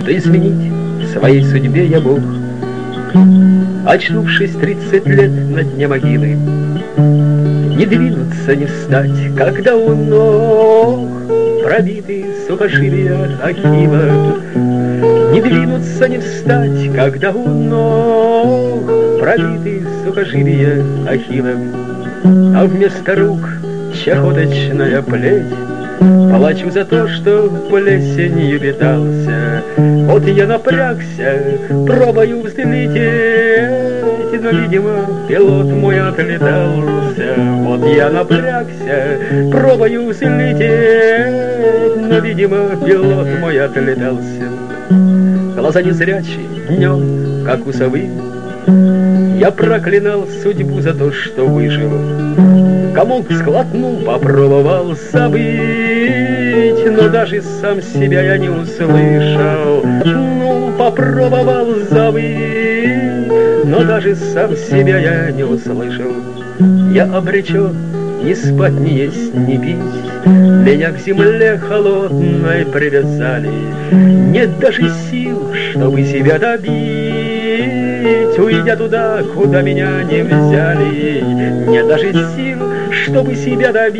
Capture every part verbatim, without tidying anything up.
что изменить в своей судьбе я мог. Очнувшись тридцать лет на дне могилы, не двинуться, не встать, когда у ног пробиты сухожилия Ахилла. Не двинуться, не встать, когда у ног пробиты сухожилия Ахилла. А вместо рук чахоточная плеть. Плачу за то, что плесенью питался. Вот я напрягся, пробую взлететь, но, видимо, пилот мой отлетался. Вот я напрягся, пробую взлететь, но, видимо, пилот мой отлетался. Глаза незрячие днем, как у совы, я проклинал судьбу за то, что выжил. Комок сглотнул, попробовал забыть, но даже сам себя я не услышал. Ну, попробовал забыть, но даже сам себя я не услышал. Я обречен ни спать, ни есть, ни пить. Меня к земле холодной привязали. Нет даже сил, чтобы себя добить, уйдя туда, куда меня не взяли. Нет даже сил, чтобы себя добить,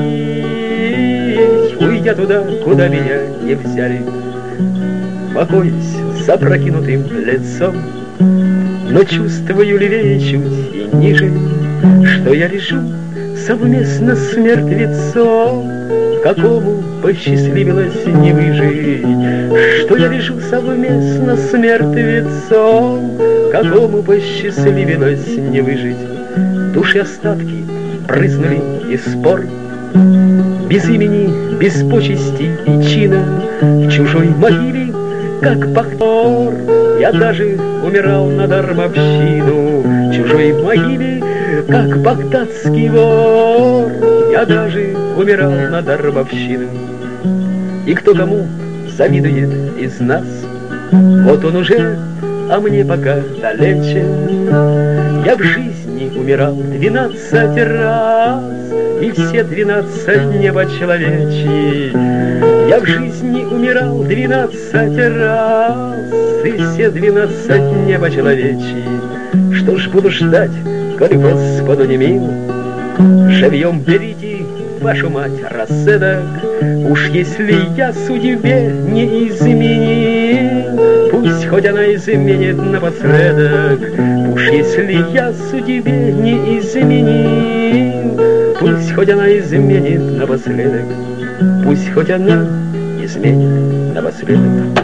уйдя туда, куда меня не взяли. Покоюсь с запрокинутым лицом, но чувствую левее чуть и ниже, что я лежу совместно с мертвецом, какому посчастливилось не выжить. Что я лежу совместно с мертвецом, какому посчастливилось не выжить. Души остатки брызнули из спор, без имени, без почести и чина, в чужой могиле, как пахтор. Я даже умирал на дармовщину, в чужой могиле, как багдадский вор. Я даже умирал на дармовщину. И кто кому завидует из нас, вот он уже, а мне пока далече. Я в жизни умирал двенадцать раз, и все двенадцать небо человечьи. Я в жизни умирал двенадцать раз, и все двенадцать небо человечьи. Что ж буду ждать, коли Господу не мил? Живьем берите, вашу мать, расцедок. Уж если я судьбе не изменил, пусть хоть она изменит напоследок. Уж если я судьбе не изменил, пусть хоть она изменит напоследок. Пусть хоть она изменит напоследок.